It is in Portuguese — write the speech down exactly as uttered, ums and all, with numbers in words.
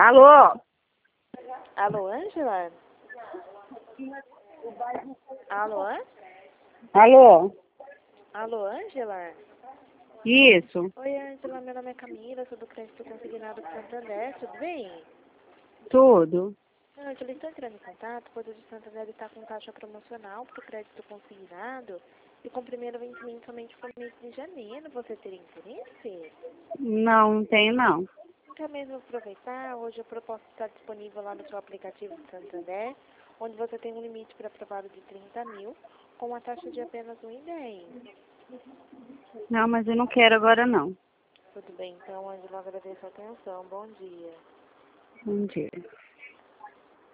Alô? Alô, Ângela? Alô? Alô? Alô, Ângela? Isso, Oi, Ângela, meu nome é Camila, sou do Crédito Consignado do Santander, tudo bem? tudo. Ângela, estou entrando em contato, pois o de Santander está com taxa promocional para o crédito consignado e com primeiro vencimento somente para o mês de janeiro. Você teria interesse? Não, não tenho não. Quer mesmo aproveitar? Hoje a proposta está disponível lá no seu aplicativo do Santander, onde você tem um limite para aprovado de trinta mil, com uma taxa de apenas um vírgula dez. Não, mas eu não quero agora não. Tudo bem, então, Ângela, agradeço a atenção. Bom dia. Bom dia.